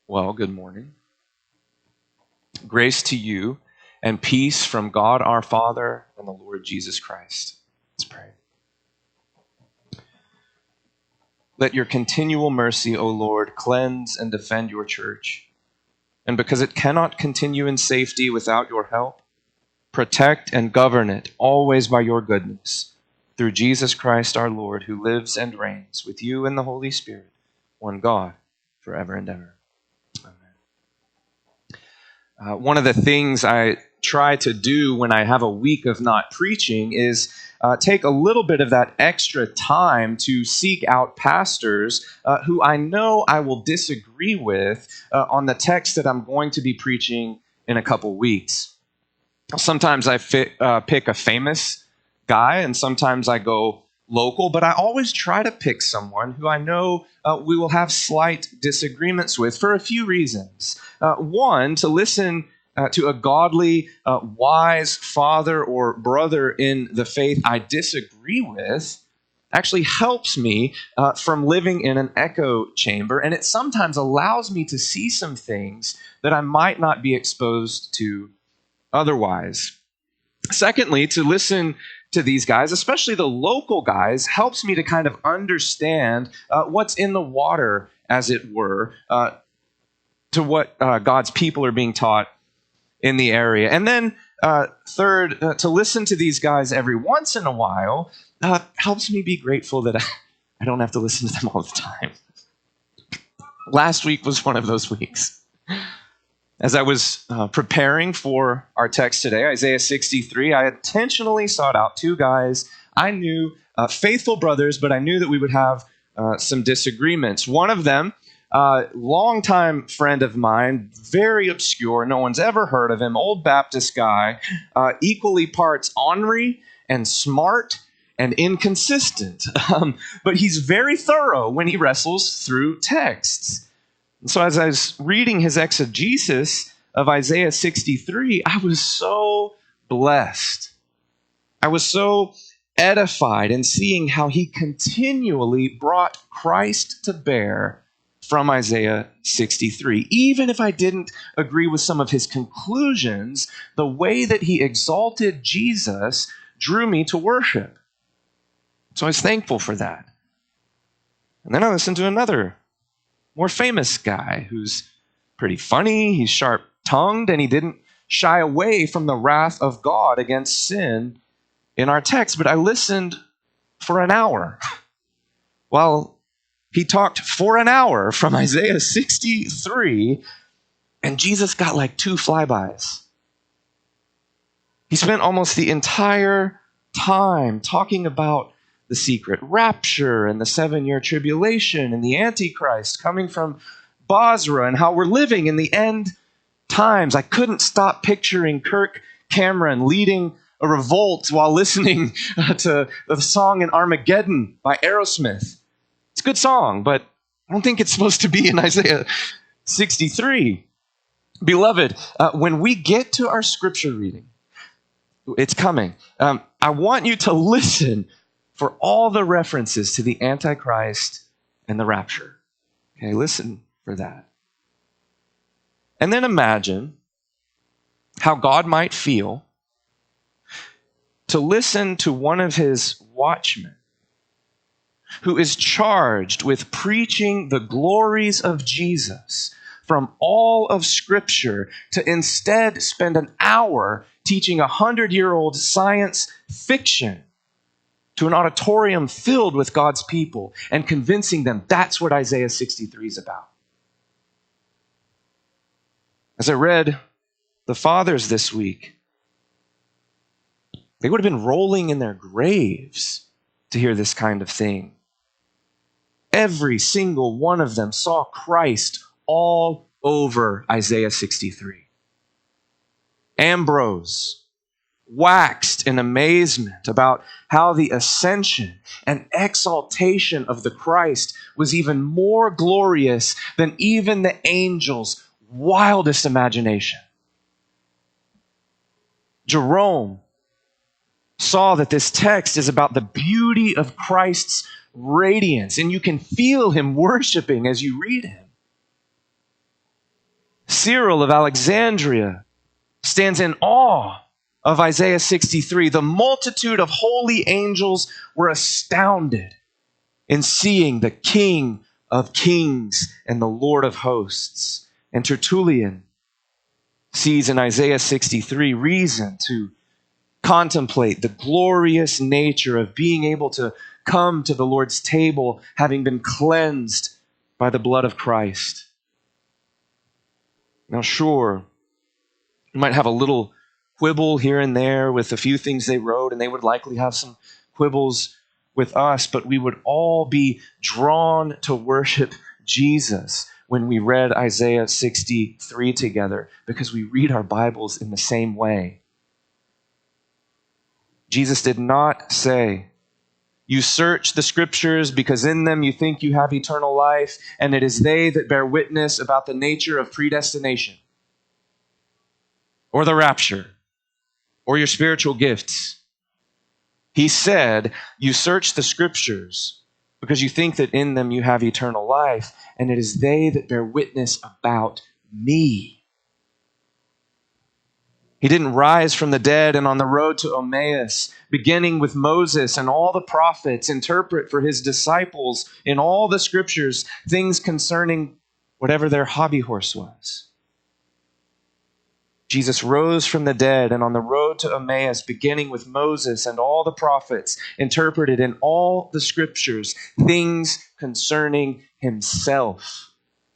Well, good morning. Grace to you and peace from God our Father and the Lord Jesus Christ. Let's pray. Let your continual mercy, O Lord, cleanse and defend your church. And because it cannot continue in safety without your help, protect and govern it always by your goodness, through Jesus Christ our Lord, who lives and reigns with you in the Holy Spirit, one God, forever and ever. One of the things I try to do when I have a week of not preaching is take a little bit of that extra time to seek out pastors who I know I will disagree with on the text that I'm going to be preaching in a couple weeks. Sometimes I pick a famous guy, and sometimes I go local, but I always try to pick someone who I know we will have slight disagreements with for a few reasons. One, to listen to a godly, wise father or brother in the faith I disagree with actually helps me from living in an echo chamber, and it sometimes allows me to see some things that I might not be exposed to otherwise. Secondly, to listen to these guys, especially the local guys, helps me to kind of understand what's in the water, as it were, to what God's people are being taught in the area. And then third, to listen to these guys every once in a while helps me be grateful that I don't have to listen to them all the time. Last week was one of those weeks. As I was preparing for our text today, Isaiah 63, I intentionally sought out two guys I knew, faithful brothers, but I knew that we would have some disagreements. One of them, longtime friend of mine, very obscure, no one's ever heard of him, old Baptist guy, equally parts ornery and smart and inconsistent. But he's very thorough when he wrestles through texts. And so as I was reading his exegesis of Isaiah 63, I was so blessed. I was so edified in seeing how he continually brought Christ to bear from Isaiah 63. Even if I didn't agree with some of his conclusions, the way that he exalted Jesus drew me to worship. So I was thankful for that. And then I listened to another more famous guy who's pretty funny, he's sharp-tongued, and he didn't shy away from the wrath of God against sin in our text. But I listened for an hour while he talked for an hour from Isaiah 63, and Jesus got like 2 flybys. He spent almost the entire time talking about the secret rapture and the 7-year tribulation and the Antichrist coming from Basra and how we're living in the end times. I couldn't stop picturing Kirk Cameron leading a revolt while listening to the song in Armageddon by Aerosmith. It's a good song, but I don't think it's supposed to be in Isaiah 63. Beloved, when we get to our scripture reading, it's coming. I want you to listen for all the references to the Antichrist and the rapture. Okay, listen for that. And then imagine how God might feel to listen to one of his watchmen who is charged with preaching the glories of Jesus from all of Scripture to instead spend an hour teaching 100-year-old science fiction to an auditorium filled with God's people and convincing them that's what Isaiah 63 is about. As I read the fathers this week, they would have been rolling in their graves to hear this kind of thing. Every single one of them saw Christ all over Isaiah 63. Ambrose waxed in amazement about how the ascension and exaltation of the Christ was even more glorious than even the angels' wildest imagination. Jerome saw that this text is about the beauty of Christ's radiance, and you can feel him worshiping as you read him. Cyril of Alexandria stands in awe of Isaiah 63. The multitude of holy angels were astounded in seeing the King of kings and the Lord of hosts. And Tertullian sees in Isaiah 63 reason to contemplate the glorious nature of being able to come to the Lord's table having been cleansed by the blood of Christ. Now, sure, you might have a little quibble here and there with a few things they wrote, and they would likely have some quibbles with us, but we would all be drawn to worship Jesus when we read Isaiah 63 together, because we read our Bibles in the same way. Jesus did not say, "You search the scriptures because in them you think you have eternal life, and it is they that bear witness about the nature of predestination, or the rapture, or your spiritual gifts." He said, "You search the scriptures because you think that in them you have eternal life, and it is they that bear witness about me." He didn't rise from the dead and on the road to Emmaus, beginning with Moses and all the prophets, interpret for his disciples in all the scriptures things concerning whatever their hobby horse was. Jesus rose from the dead and on the road to Emmaus, beginning with Moses and all the prophets, interpreted in all the scriptures things concerning himself.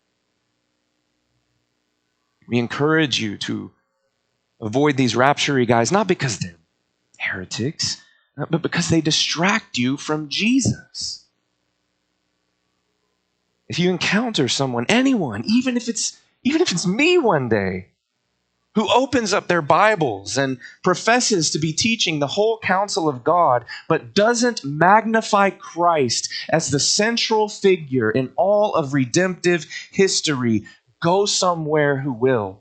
We encourage you to avoid these rapture-y guys, not because they're heretics, but because they distract you from Jesus. If you encounter someone, anyone, even if it's me one day, who opens up their Bibles and professes to be teaching the whole counsel of God, but doesn't magnify Christ as the central figure in all of redemptive history, go somewhere who will.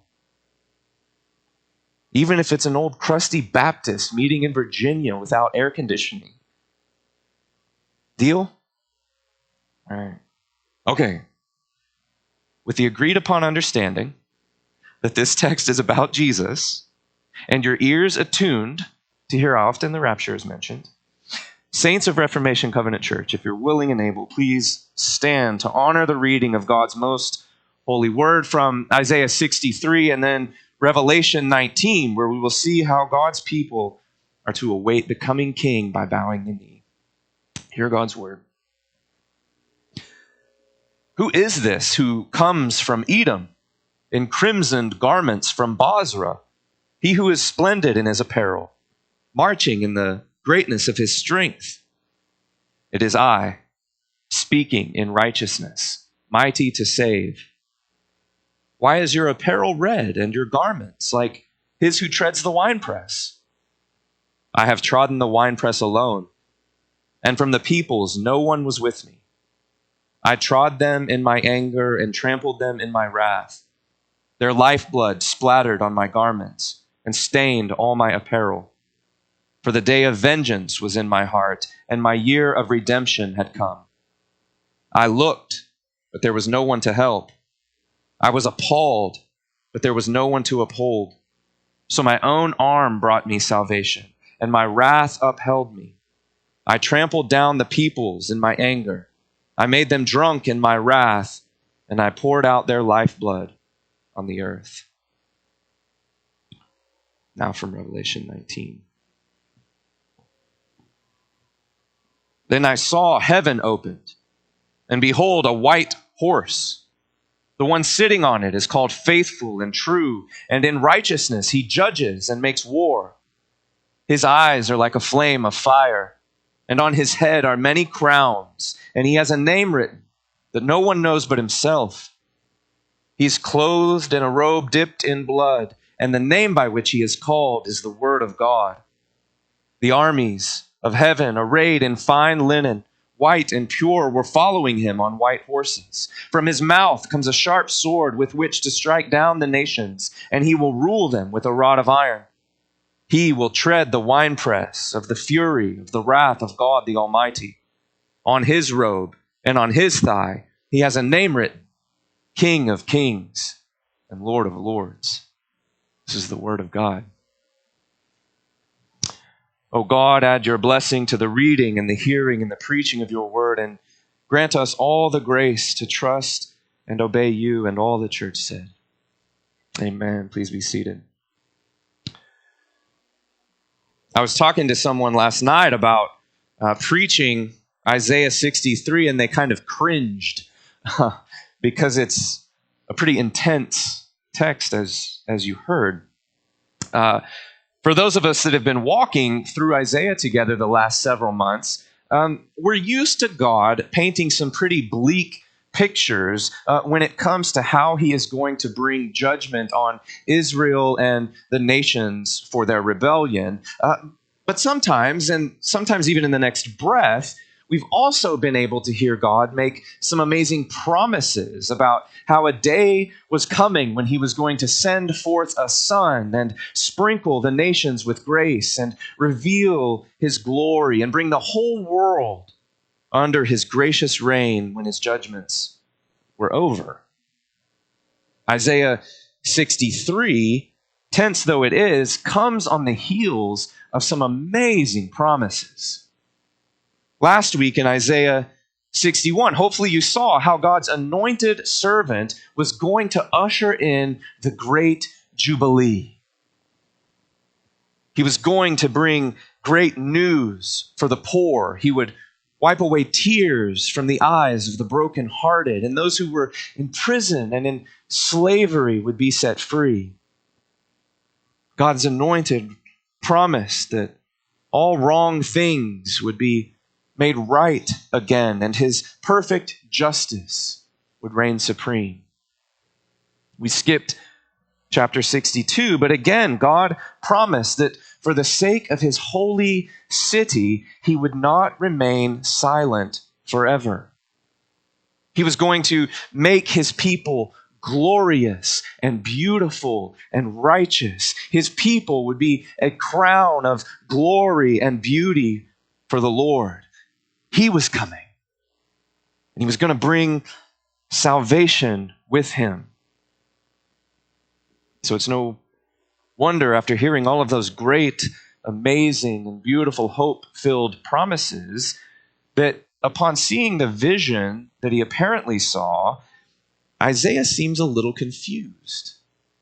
Even if it's an old crusty Baptist meeting in Virginia without air conditioning. Deal? All right. Okay. With the agreed upon understanding that this text is about Jesus, and your ears attuned to hear how often the rapture is mentioned, saints of Reformation Covenant Church, if you're willing and able, please stand to honor the reading of God's most holy word from Isaiah 63 and then Revelation 19, where we will see how God's people are to await the coming King by bowing the knee. Hear God's word. Who is this who comes from Edom in crimsoned garments from Bozrah, he who is splendid in his apparel, marching in the greatness of his strength? It is I, speaking in righteousness, mighty to save. Why is your apparel red and your garments like his who treads the winepress? I have trodden the winepress alone, and from the peoples no one was with me. I trod them in my anger and trampled them in my wrath. Their lifeblood splattered on my garments and stained all my apparel. For the day of vengeance was in my heart, and my year of redemption had come. I looked, but there was no one to help. I was appalled, but there was no one to uphold. So my own arm brought me salvation, and my wrath upheld me. I trampled down the peoples in my anger. I made them drunk in my wrath, and I poured out their lifeblood on the earth. Now from Revelation 19. Then I saw heaven opened, and behold, a white horse. The one sitting on it is called Faithful and True, and in righteousness he judges and makes war. His eyes are like a flame of fire, and on his head are many crowns, and he has a name written that no one knows but himself. He's clothed in a robe dipped in blood, and the name by which he is called is the Word of God. The armies of heaven, arrayed in fine linen, white and pure, were following him on white horses. From his mouth comes a sharp sword with which to strike down the nations, and he will rule them with a rod of iron. He will tread the winepress of the fury of the wrath of God the Almighty. On his robe and on his thigh he has a name written, King of Kings and Lord of lords. This is the word of God. O God, add your blessing to the reading and the hearing and the preaching of your word, and grant us all the grace to trust and obey you. And all the church said, amen. Please be seated. I was talking to someone last night about preaching Isaiah 63, and they kind of cringed because it's a pretty intense text, as you heard. For those of us that have been walking through Isaiah together the last several months, we're used to God painting some pretty bleak pictures when it comes to how he is going to bring judgment on Israel and the nations for their rebellion. But sometimes, and sometimes even in the next breath, we've also been able to hear God make some amazing promises about how a day was coming when he was going to send forth a son and sprinkle the nations with grace and reveal his glory and bring the whole world under his gracious reign when his judgments were over. Isaiah 63, tense though it is, comes on the heels of some amazing promises. Last week in Isaiah 61, hopefully you saw how God's anointed servant was going to usher in the great Jubilee. He was going to bring great news for the poor. He would wipe away tears from the eyes of the brokenhearted, and those who were in prison and in slavery would be set free. God's anointed promised that all wrong things would be made right again, and his perfect justice would reign supreme. We skipped chapter 62, but again, God promised that for the sake of his holy city, he would not remain silent forever. He was going to make his people glorious and beautiful and righteous. His people would be a crown of glory and beauty for the Lord. He was coming, and he was going to bring salvation with him. So it's no wonder, after hearing all of those great, amazing, and beautiful, hope-filled promises, that upon seeing the vision that he apparently saw, Isaiah seems a little confused.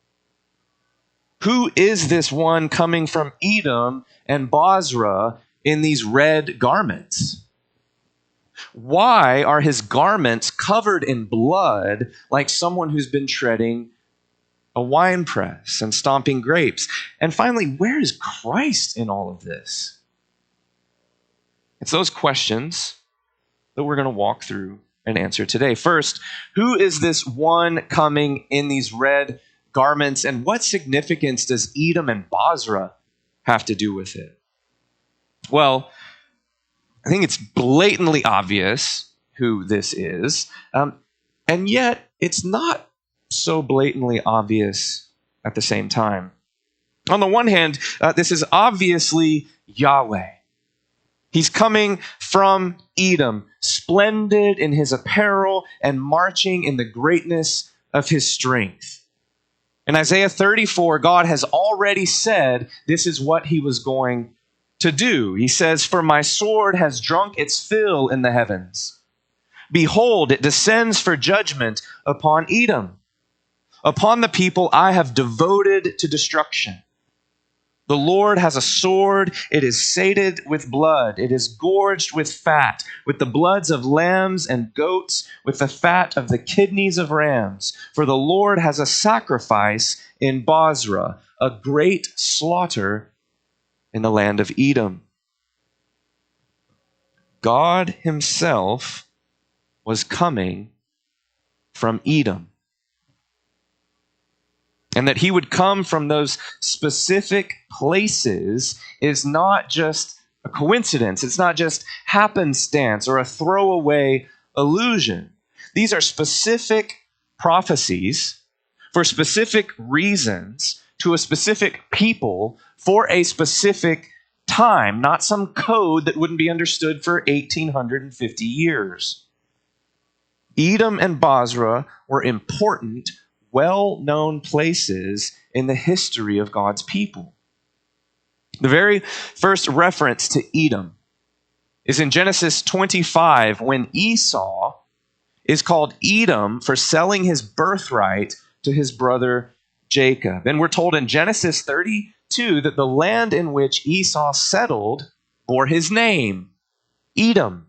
Who is this one coming from Edom and Bozrah in these red garments? Why are his garments covered in blood like someone who's been treading a wine press and stomping grapes? And finally, where is Christ in all of this? It's those questions that we're going to walk through and answer today. First, who is this one coming in these red garments, and what significance does Edom and Bozrah have to do with it? Well, I think it's blatantly obvious who this is, and yet it's not so blatantly obvious at the same time. On the one hand, this is obviously Yahweh. He's coming from Edom, splendid in his apparel and marching in the greatness of his strength. In Isaiah 34, God has already said this is what he was going to do. He says, "For my sword has drunk its fill in the heavens. Behold, it descends for judgment upon Edom. Upon the people I have devoted to destruction. The Lord has a sword. It is sated with blood. It is gorged with fat, with the bloods of lambs and goats, with the fat of the kidneys of rams. For the Lord has a sacrifice in Bozrah, a great slaughter in the land of Edom." God himself was coming from Edom. And that he would come from those specific places is not just a coincidence. It's not just happenstance or a throwaway illusion. These are specific prophecies for specific reasons to a specific people for a specific time, not some code that wouldn't be understood for 1,850 years. Edom and Bozrah were important well-known places in the history of God's people. The very first reference to Edom is in Genesis 25, when Esau is called Edom for selling his birthright to his brother Jacob. And we're told in Genesis 32 that the land in which Esau settled bore his name, Edom.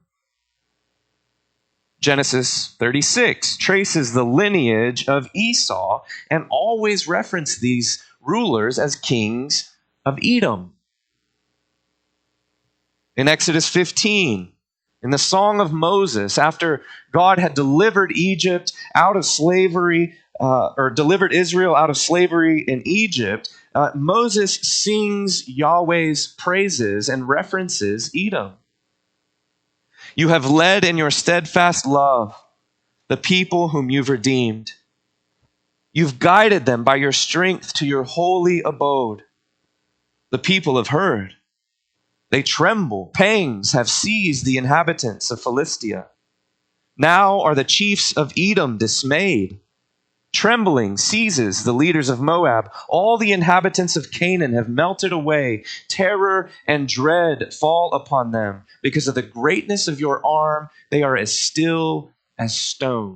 Genesis 36 traces the lineage of Esau and always reference these rulers as kings of Edom. In Exodus 15, in the Song of Moses, after God had delivered Egypt out of slavery, or delivered Israel out of slavery in Egypt, Moses sings Yahweh's praises and references Edom. You have led in your steadfast love the people whom you've redeemed. You've guided them by your strength to your holy abode. The people have heard. They tremble. Pangs have seized the inhabitants of Philistia. Now are the chiefs of Edom dismayed. Trembling seizes the leaders of Moab. All the inhabitants of Canaan have melted away. Terror and dread fall upon them. Because of the greatness of your arm, they are as still as stone.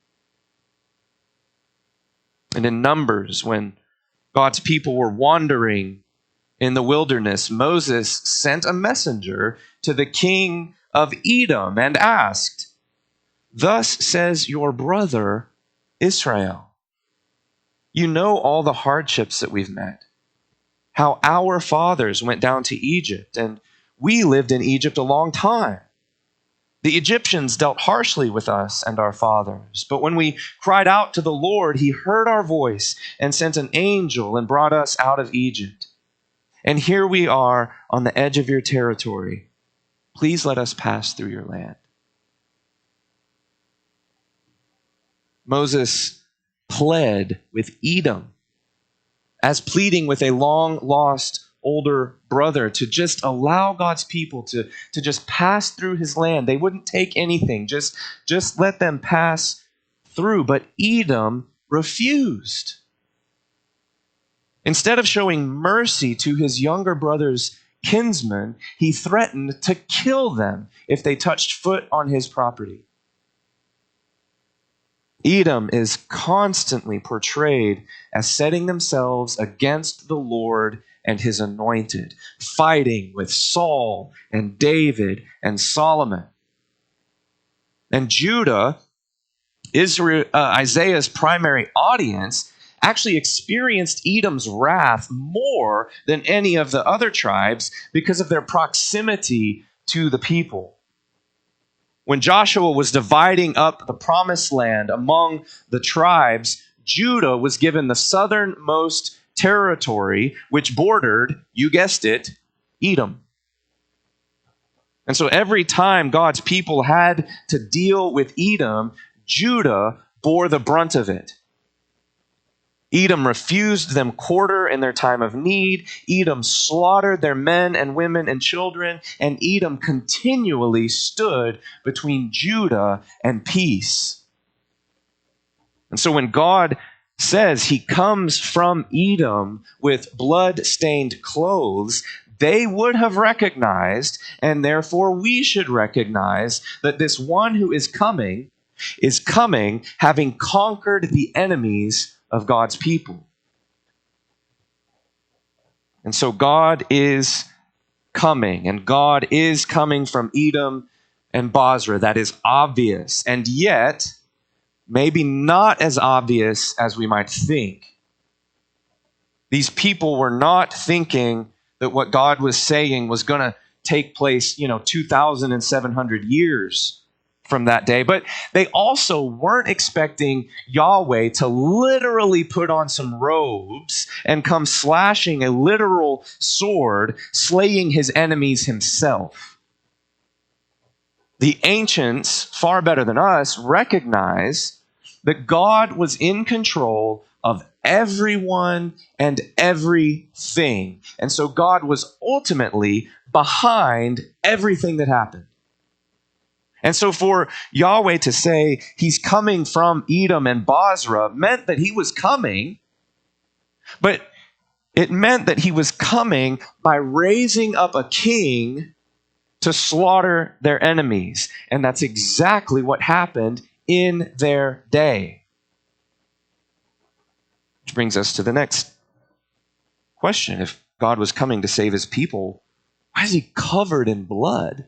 And in Numbers, when God's people were wandering in the wilderness, Moses sent a messenger to the king of Edom and asked, "Thus says your brother Israel, you know all the hardships that we've met, how our fathers went down to Egypt, and we lived in Egypt a long time. The Egyptians dealt harshly with us and our fathers, but when we cried out to the Lord, he heard our voice and sent an angel and brought us out of Egypt. And here we are on the edge of your territory. Please let us pass through your land." Moses pled with Edom as pleading with a long-lost older brother to just allow God's people to just pass through his land. They wouldn't take anything. Just let them pass through. But Edom refused. Instead of showing mercy to his younger brother's kinsmen, he threatened to kill them if they touched foot on his property. Edom is constantly portrayed as setting themselves against the Lord and his anointed, fighting with Saul and David and Solomon. And Judah, Isaiah's primary audience, actually experienced Edom's wrath more than any of the other tribes because of their proximity to the people. When Joshua was dividing up the promised land among the tribes, Judah was given the southernmost territory, which bordered, you guessed it, Edom. And so every time God's people had to deal with Edom, Judah bore the brunt of it. Edom refused them quarter in their time of need. Edom slaughtered their men and women and children. And Edom continually stood between Judah and peace. And so when God says he comes from Edom with blood-stained clothes, they would have recognized, and therefore we should recognize, that this one who is coming having conquered the enemies of God's people. And so God is coming, and God is coming from Edom and Bozrah. That is obvious, and yet maybe not as obvious as we might think. These people were not thinking that what God was saying was going to take place, 2,700 years from that day. But they also weren't expecting Yahweh to literally put on some robes and come slashing a literal sword, slaying his enemies himself. The ancients, far better than us, recognize that God was in control of everyone and everything. And so God was ultimately behind everything that happened. And so for Yahweh to say he's coming from Edom and Bozrah meant that he was coming, but it meant that he was coming by raising up a king to slaughter their enemies. And that's exactly what happened in their day. Which brings us to the next question. If God was coming to save his people, why is he covered in blood?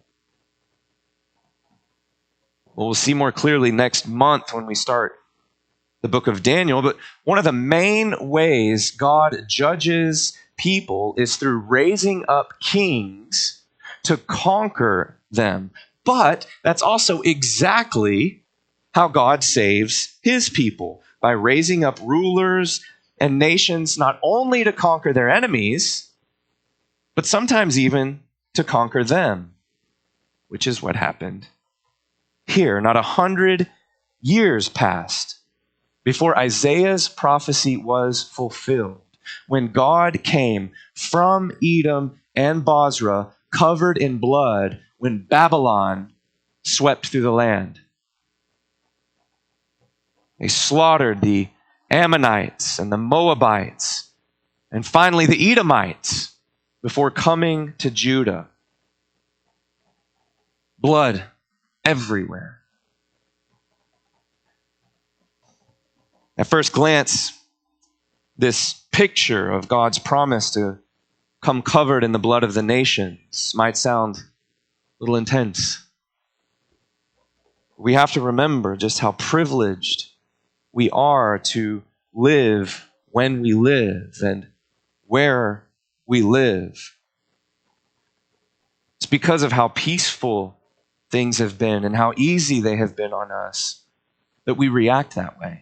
Well, we'll see more clearly next month when we start the book of Daniel. But one of the main ways God judges people is through raising up kings to conquer them. But that's also exactly how God saves his people, by raising up rulers and nations not only to conquer their enemies, but sometimes even to conquer them, which is what happened here. Not 100 years passed before Isaiah's prophecy was fulfilled, when God came from Edom and Bozrah covered in blood, when Babylon swept through the land. They slaughtered the Ammonites and the Moabites, and finally the Edomites, before coming to Judah. Blood everywhere. At first glance, this picture of God's promise to come covered in the blood of the nations might sound a little intense. We have to remember just how privileged we are to live when we live and where we live. It's because of how peaceful things have been and how easy they have been on us that we react that way.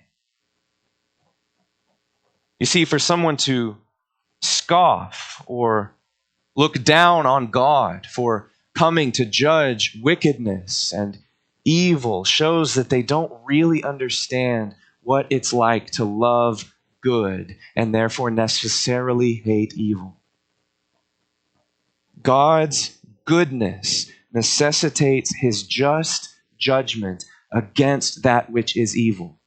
You see, for someone to scoff or look down on God for coming to judge wickedness and evil shows that they don't really understand what it's like to love good and therefore necessarily hate evil. God's goodness necessitates his just judgment against that which is evil.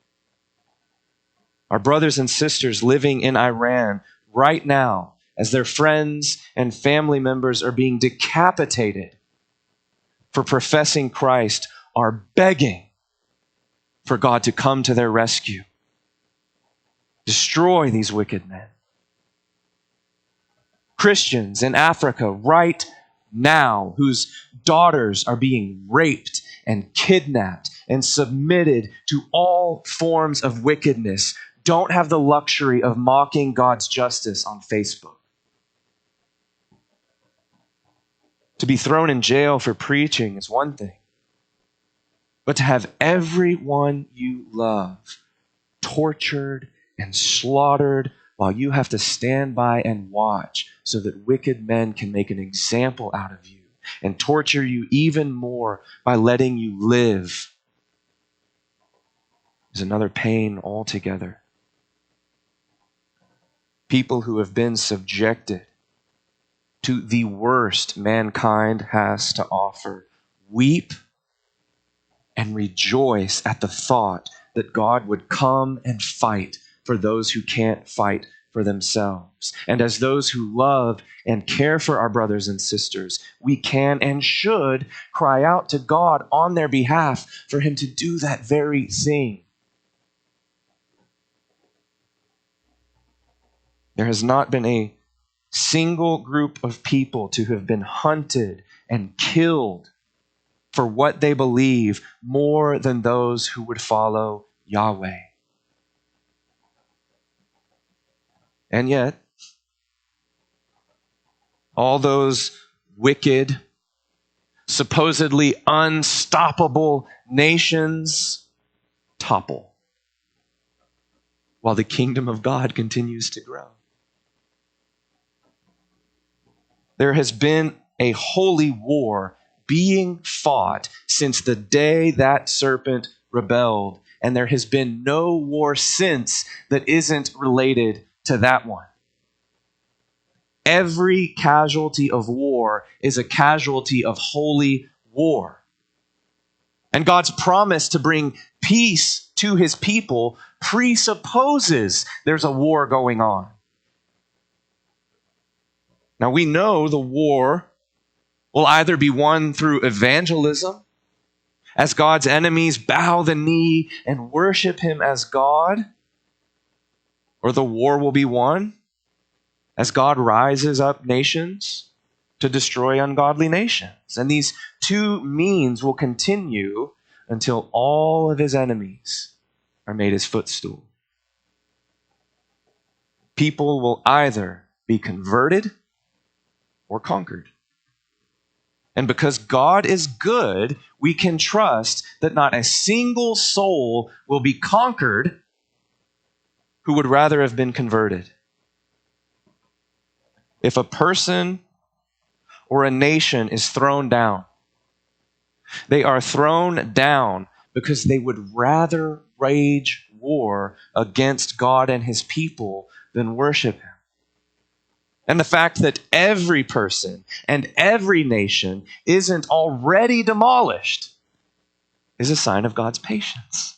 Our brothers and sisters living in Iran right now, as their friends and family members are being decapitated for professing Christ, are begging for God to come to their rescue. Destroy these wicked men. Christians in Africa right now, whose daughters are being raped and kidnapped and submitted to all forms of wickedness, don't have the luxury of mocking God's justice on Facebook. To be thrown in jail for preaching is one thing, but to have everyone you love tortured and slaughtered while you have to stand by and watch so that wicked men can make an example out of you and torture you even more by letting you live is another pain altogether. People who have been subjected to the worst mankind has to offer weep and rejoice at the thought that God would come and fight for those who can't fight for themselves. And as those who love and care for our brothers and sisters, we can and should cry out to God on their behalf for him to do that very thing. There has not been a single group of people to have been hunted and killed for what they believe more than those who would follow Yahweh. And yet, all those wicked, supposedly unstoppable nations topple while the kingdom of God continues to grow. There has been a holy war being fought since the day that serpent rebelled, and there has been no war since that isn't related to that one. Every casualty of war is a casualty of holy war. And God's promise to bring peace to his people presupposes there's a war going on. Now we know the war will either be won through evangelism, as God's enemies bow the knee and worship him as God, or the war will be won as God rises up nations to destroy ungodly nations. And these two means will continue until all of his enemies are made his footstool. People will either be converted or conquered. And because God is good, we can trust that not a single soul will be conquered who would rather have been converted. If a person or a nation is thrown down, they are thrown down because they would rather wage war against God and his people than worship him. And the fact that every person and every nation isn't already demolished is a sign of God's patience.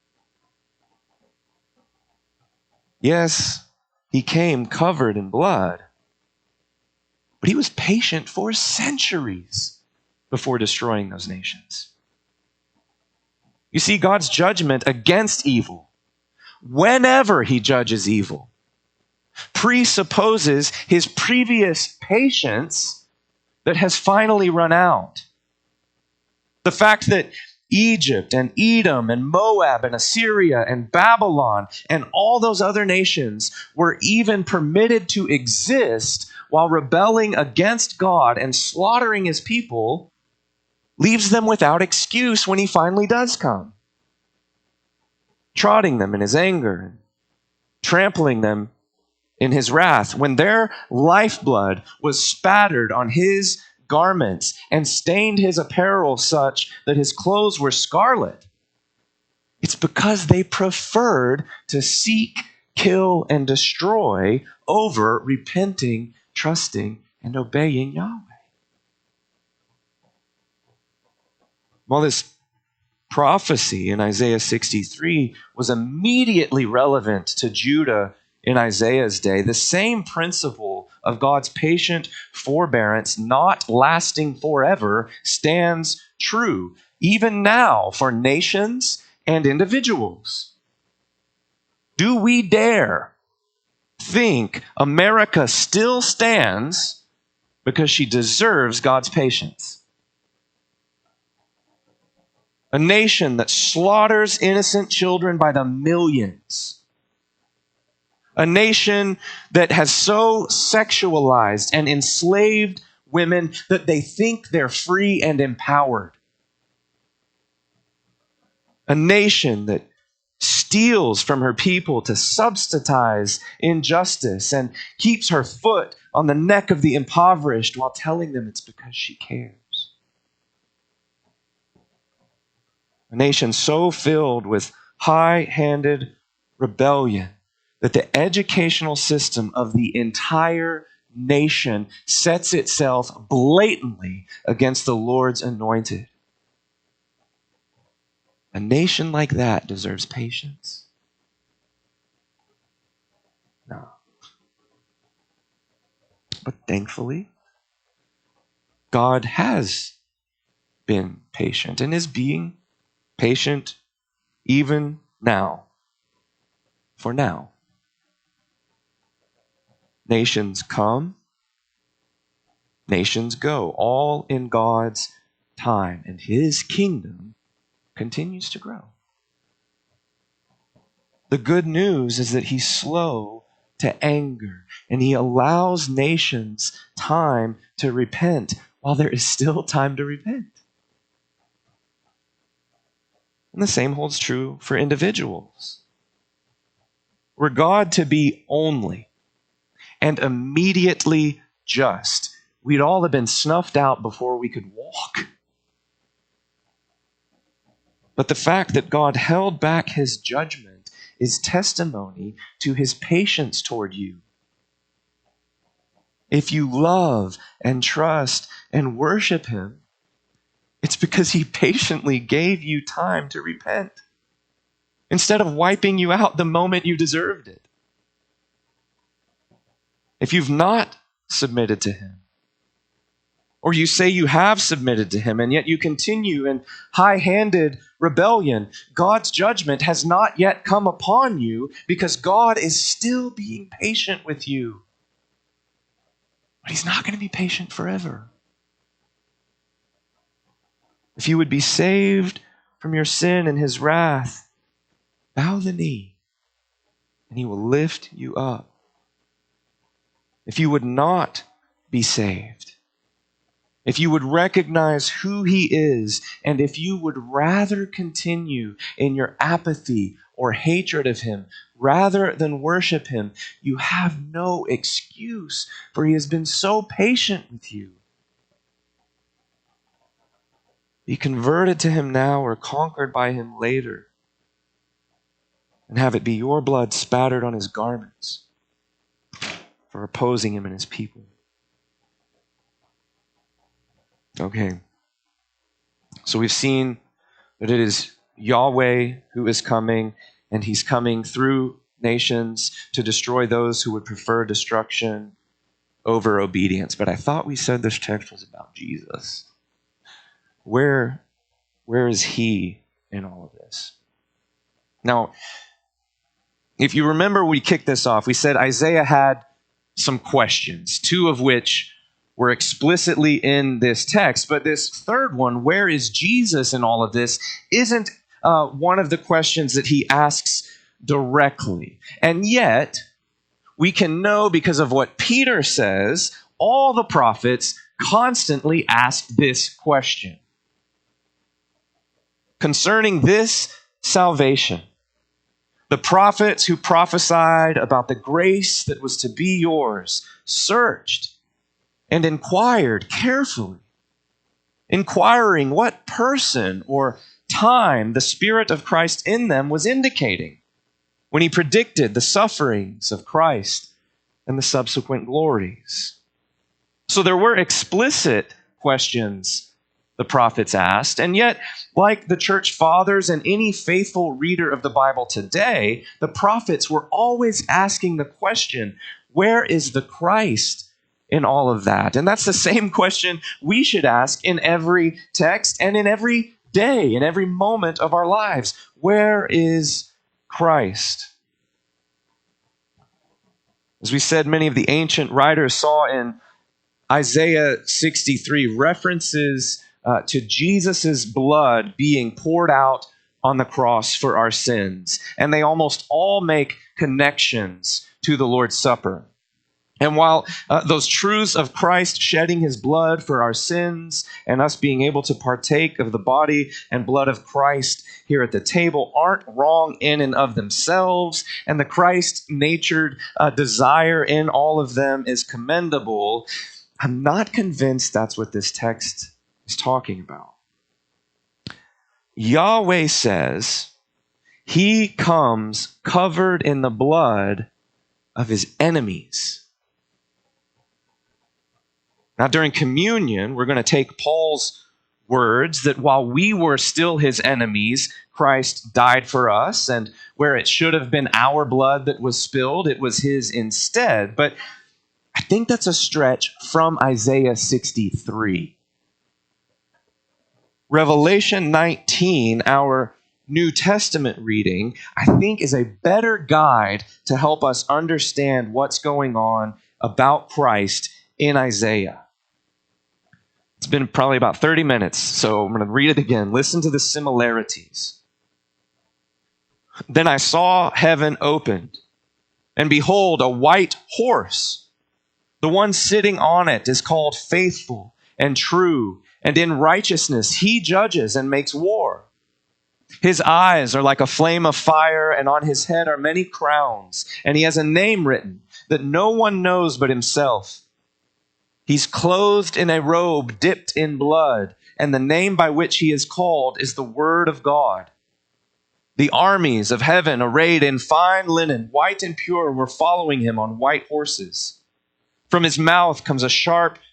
Yes, he came covered in blood, but he was patient for centuries before destroying those nations. You see, God's judgment against evil, whenever he judges evil, presupposes his previous patience that has finally run out. The fact that Egypt and Edom and Moab and Assyria and Babylon and all those other nations were even permitted to exist while rebelling against God and slaughtering his people leaves them without excuse when he finally does come, trotting them in his anger, trampling them in his wrath, when their lifeblood was spattered on his garments and stained his apparel such that his clothes were scarlet. It's because they preferred to seek, kill, and destroy over repenting, trusting, and obeying Yahweh. Well, this prophecy in Isaiah 63 was immediately relevant to Judah in Isaiah's day. The same principle of God's patient forbearance, not lasting forever, stands true even now for nations and individuals. Do we dare think America still stands because she deserves God's patience? A nation that slaughters innocent children by the millions. A nation that has so sexualized and enslaved women that they think they're free and empowered. A nation that steals from her people to subsidize injustice and keeps her foot on the neck of the impoverished while telling them it's because she cares. A nation so filled with high-handed rebellion that the educational system of the entire nation sets itself blatantly against the Lord's anointed. A nation like that deserves patience? No. But thankfully, God has been patient and is being patient even now. For now. Nations come, nations go, all in God's time, and his kingdom continues to grow. The good news is that he's slow to anger, and he allows nations time to repent while there is still time to repent. And the same holds true for individuals. Were God to be only and immediately just, we'd all have been snuffed out before we could walk. But the fact that God held back his judgment is testimony to his patience toward you. If you love and trust and worship him, It's because he patiently gave you time to repent instead of wiping you out the moment you deserved it. If you've not submitted to him, or you say you have submitted to him and yet you continue in high-handed rebellion, God's judgment has not yet come upon you because God is still being patient with you. But he's not going to be patient forever. If you would be saved from your sin and his wrath, bow the knee and he will lift you up. If you would not be saved, if you would recognize who he is, and if you would rather continue in your apathy or hatred of him rather than worship him, you have no excuse, for he has been so patient with you. Be converted to him now or conquered by him later, and have it be your blood spattered on his garments for opposing him and his people. Okay, so we've seen that it is Yahweh who is coming, and he's coming through nations to destroy those who would prefer destruction over obedience. But I thought we said this text was about Jesus. Where is he in all of this? Now, if you remember, we kicked this off. We said Isaiah had some questions, two of which were explicitly in this text. But this third one, where is Jesus in all of this, isn't one of the questions that he asks directly. And yet, we can know because of what Peter says, all the prophets constantly ask this question. Concerning this salvation, the prophets who prophesied about the grace that was to be yours searched and inquired carefully, inquiring what person or time the Spirit of Christ in them was indicating when he predicted the sufferings of Christ and the subsequent glories. So there were explicit questions the prophets asked, and yet, like the church fathers and any faithful reader of the Bible today, the prophets were always asking the question, where is the Christ in all of that? And that's the same question we should ask in every text and in every day, in every moment of our lives. Where is Christ? As we said, many of the ancient writers saw in Isaiah 63 references to Jesus' blood being poured out on the cross for our sins. And they almost all make connections to the Lord's Supper. And while those truths of Christ shedding his blood for our sins and us being able to partake of the body and blood of Christ here at the table aren't wrong in and of themselves, and the Christ-natured desire in all of them is commendable, I'm not convinced that's what this text is talking about. Yahweh says he comes covered in the blood of his enemies. Now, during communion, we're going to take Paul's words that while we were still his enemies, Christ died for us, and where it should have been our blood that was spilled, it was his instead. But I think that's a stretch from Isaiah 63. Revelation 19, our New Testament reading, I think is a better guide to help us understand what's going on about Christ in Isaiah. It's been probably about 30 minutes, so I'm going to read it again. Listen to the similarities. Then I saw heaven opened, and behold, a white horse. The one sitting on it is called Faithful and True, and in righteousness he judges and makes war. His eyes are like a flame of fire, and on his head are many crowns, and he has a name written that no one knows but himself. He's clothed in a robe dipped in blood, and the name by which he is called is the Word of God. The armies of heaven, arrayed in fine linen, white and pure, were following him on white horses. From his mouth comes a sharp,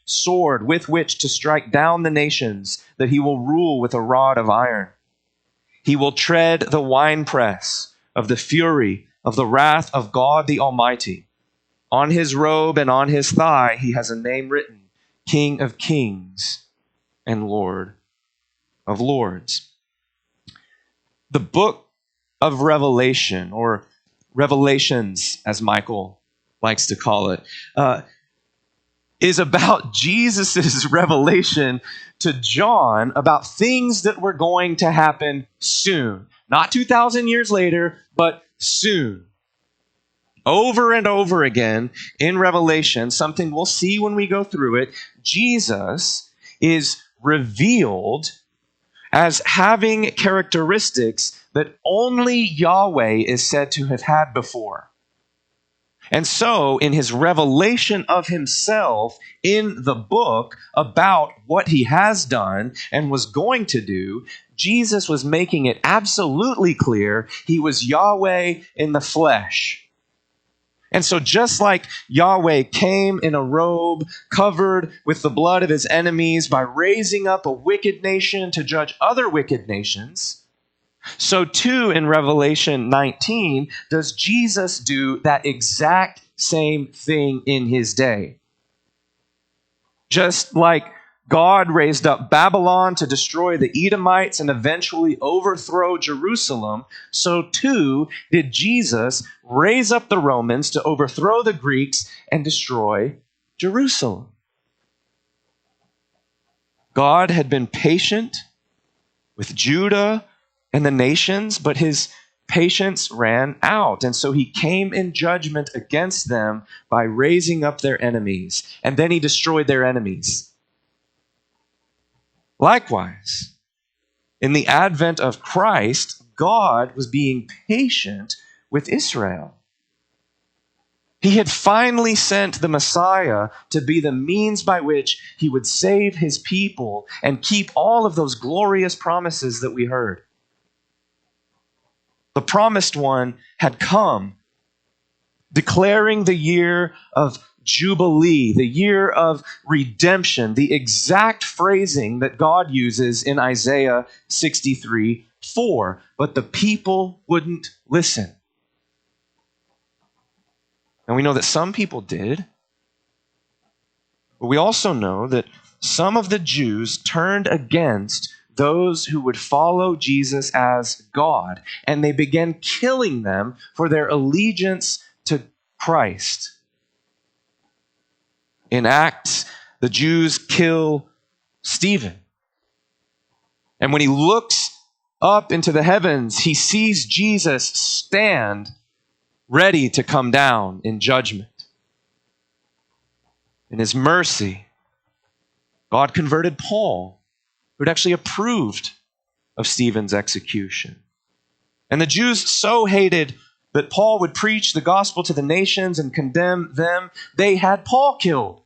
sword with which to strike down the nations, that he will rule with a rod of iron. He will tread the winepress of the fury of the wrath of God the Almighty. On his robe and on his thigh he has a name written, King of Kings and Lord of Lords. The book of Revelation, or Revelations, as Michael likes to call it, is about Jesus' revelation to John about things that were going to happen soon. Not 2,000 years later, but soon. Over and over again in Revelation, something we'll see when we go through it, Jesus is revealed as having characteristics that only Yahweh is said to have had before. And so, in his revelation of himself in the book about what he has done and was going to do, Jesus was making it absolutely clear he was Yahweh in the flesh. And so just like Yahweh came in a robe covered with the blood of his enemies by raising up a wicked nation to judge other wicked nations, so too in Revelation 19 does Jesus do that exact same thing in his day. Just like God raised up Babylon to destroy the Edomites and eventually overthrow Jerusalem, so too did Jesus raise up the Romans to overthrow the Greeks and destroy Jerusalem. God had been patient with Judah and the nations, but his patience ran out. And so he came in judgment against them by raising up their enemies. And then he destroyed their enemies. Likewise, in the advent of Christ, God was being patient with Israel. He had finally sent the Messiah to be the means by which he would save his people and keep all of those glorious promises that we heard. The promised one had come, declaring the year of Jubilee, the year of redemption, the exact phrasing that God uses in Isaiah 63:4. But the people wouldn't listen. And we know that some people did. But we also know that some of the Jews turned against those who would follow Jesus as God, and they began killing them for their allegiance to Christ. In Acts, the Jews kill Stephen. And when he looks up into the heavens, he sees Jesus stand ready to come down in judgment. In his mercy, God converted Paul, who had actually approved of Stephen's execution. And the Jews so hated that Paul would preach the gospel to the nations and condemn them, they had Paul killed.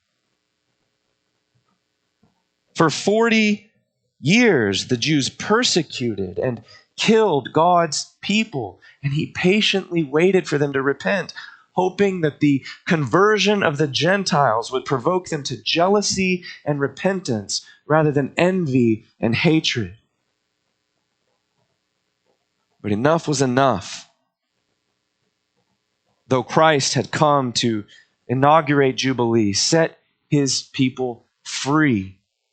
For 40 years, the Jews persecuted and killed God's people, and he patiently waited for them to repent, hoping that the conversion of the Gentiles would provoke them to jealousy and repentance rather than envy and hatred. But enough was enough. Though Christ had come to inaugurate Jubilee, set his people free,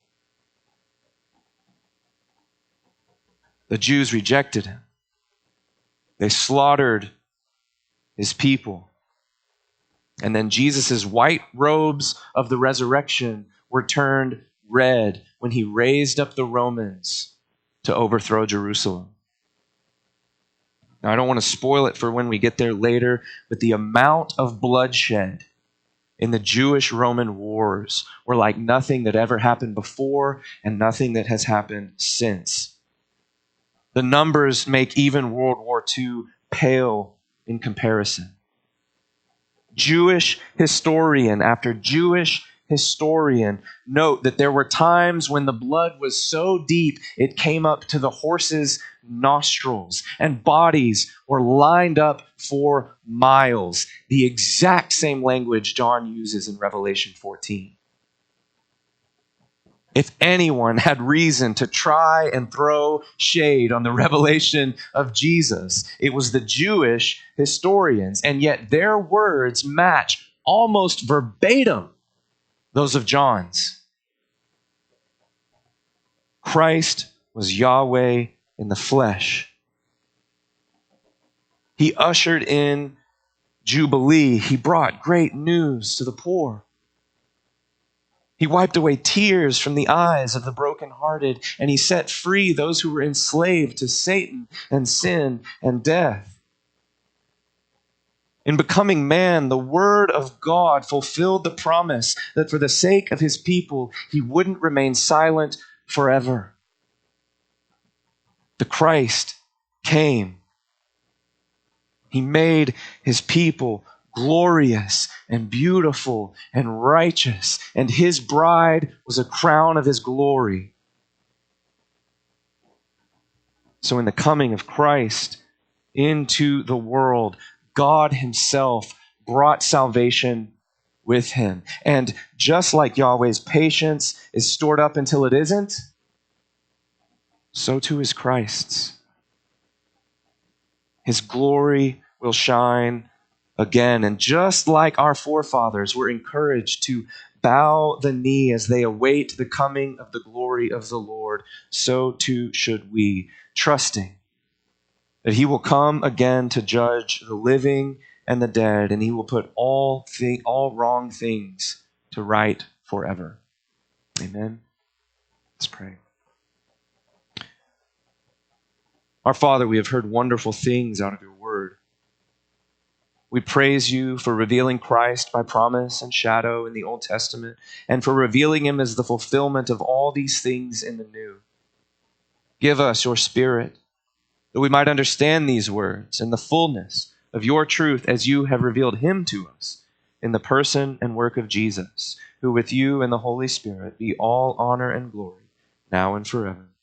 the Jews rejected him. They slaughtered his people. And then Jesus' white robes of the resurrection were turned red when he raised up the Romans to overthrow Jerusalem. Now, I don't want to spoil it for when we get there later, but the amount of bloodshed in the Jewish-Roman wars were like nothing that ever happened before and nothing that has happened since. The numbers make even World War II pale in comparison. Jewish historian after Jewish historian note that there were times when the blood was so deep it came up to the horses' nostrils, and bodies were lined up for miles. The exact same language John uses in Revelation 14. If anyone had reason to try and throw shade on the revelation of Jesus, it was the Jewish historians, and yet their words match almost verbatim those of John's. Christ was Yahweh in the flesh. He ushered in Jubilee. He brought great news to the poor. He wiped away tears from the eyes of the brokenhearted, and he set free those who were enslaved to Satan and sin and death. In becoming man, the Word of God fulfilled the promise that for the sake of his people, he wouldn't remain silent forever. The Christ came. He made his people glorious and beautiful and righteous, and his bride was a crown of his glory. So in the coming of Christ into the world, God himself brought salvation with him. And just like Yahweh's patience is stored up until it isn't, so too is Christ's. His glory will shine again. And just like our forefathers were encouraged to bow the knee as they await the coming of the glory of the Lord, so too should we, trusting that he will come again to judge the living and the dead, and he will put all wrong things to right forever. Amen. Let's pray. Our Father, we have heard wonderful things out of your word. We praise you for revealing Christ by promise and shadow in the Old Testament, and for revealing him as the fulfillment of all these things in the New. Give us your Spirit, that we might understand these words and the fullness of your truth as you have revealed him to us in the person and work of Jesus, who with you and the Holy Spirit be all honor and glory, now and forever.